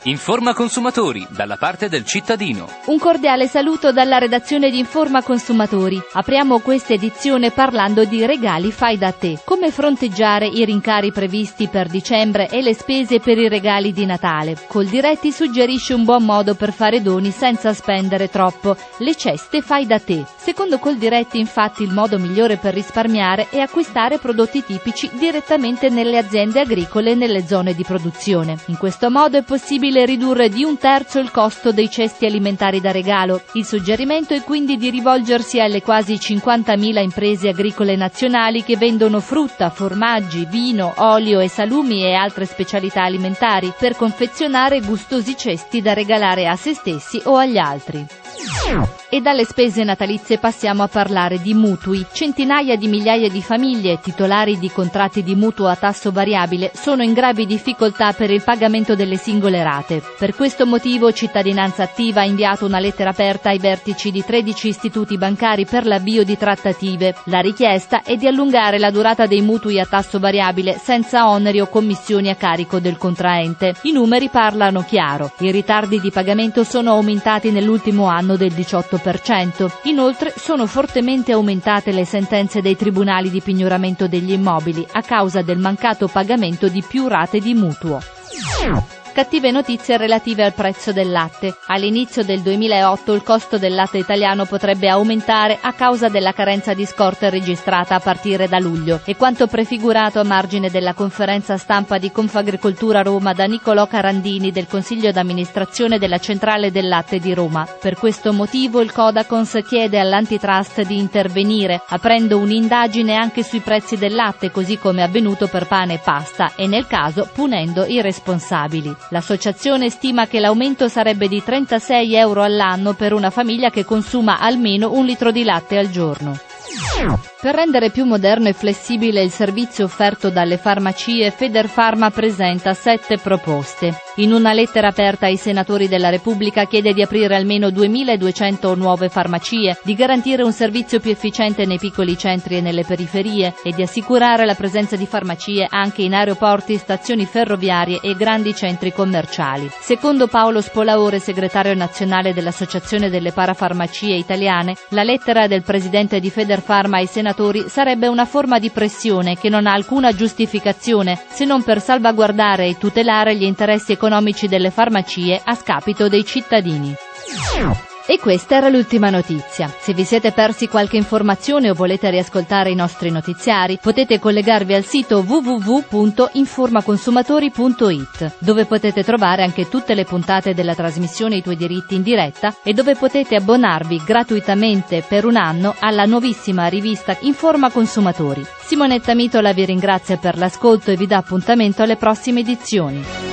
Informa Consumatori, dalla parte del cittadino. Un cordiale saluto dalla redazione di Informa Consumatori. Apriamo questa edizione parlando di regali fai da te. Come fronteggiare i rincari previsti per dicembre e le spese per i regali di Natale. Coldiretti suggerisce un buon modo per fare doni senza spendere troppo: le ceste fai da te. Secondo Coldiretti, infatti, il modo migliore per risparmiare è acquistare prodotti tipici direttamente nelle aziende agricole e nelle zone di produzione. In questo modo è possibile ridurre di 1/3 il costo dei cesti alimentari da regalo. Il suggerimento è quindi di rivolgersi alle quasi 50.000 imprese agricole nazionali che vendono frutta, formaggi, vino, olio e salumi e altre specialità alimentari per confezionare gustosi cesti da regalare a se stessi o agli altri. E dalle spese natalizie passiamo a parlare di mutui. Centinaia di migliaia di famiglie, titolari di contratti di mutuo a tasso variabile, sono in gravi difficoltà per il pagamento delle singole rate. Per questo motivo Cittadinanza Attiva ha inviato una lettera aperta ai vertici di 13 istituti bancari per l'avvio di trattative. La richiesta è di allungare la durata dei mutui a tasso variabile senza oneri o commissioni a carico del contraente. I numeri parlano chiaro. I ritardi di pagamento sono aumentati nell'ultimo anno del 18%. Inoltre sono fortemente aumentate le sentenze dei tribunali di pignoramento degli immobili a causa del mancato pagamento di più rate di mutuo. Cattive notizie relative al prezzo del latte. All'inizio del 2008 il costo del latte italiano potrebbe aumentare a causa della carenza di scorte registrata a partire da luglio, e quanto prefigurato a margine della conferenza stampa di Confagricoltura Roma da Nicolò Carandini del Consiglio d'amministrazione della Centrale del Latte di Roma. Per questo motivo il Codacons chiede all'Antitrust di intervenire, aprendo un'indagine anche sui prezzi del latte, così come avvenuto per pane e pasta, e nel caso punendo i responsabili. L'associazione stima che l'aumento sarebbe di 36 euro all'anno per una famiglia che consuma almeno 1 litro di latte al giorno. Per rendere più moderno e flessibile il servizio offerto dalle farmacie, Federfarma presenta 7 proposte. In una lettera aperta ai senatori della Repubblica chiede di aprire almeno 2.200 nuove farmacie, di garantire un servizio più efficiente nei piccoli centri e nelle periferie e di assicurare la presenza di farmacie anche in aeroporti, stazioni ferroviarie e grandi centri commerciali. Secondo Paolo Spolaore, segretario nazionale dell'Associazione delle Parafarmacie Italiane, la lettera del presidente di Federfarma ai senatori sarebbe una forma di pressione che non ha alcuna giustificazione se non per salvaguardare e tutelare gli interessi economici delle farmacie a scapito dei cittadini. E questa era l'ultima notizia. Se vi siete persi qualche informazione o volete riascoltare i nostri notiziari, potete collegarvi al sito www.informaconsumatori.it, dove potete trovare anche tutte le puntate della trasmissione I tuoi diritti in diretta e dove potete abbonarvi gratuitamente per un anno alla nuovissima rivista Informa Consumatori. Simonetta Mitola vi ringrazia per l'ascolto e vi dà appuntamento alle prossime edizioni.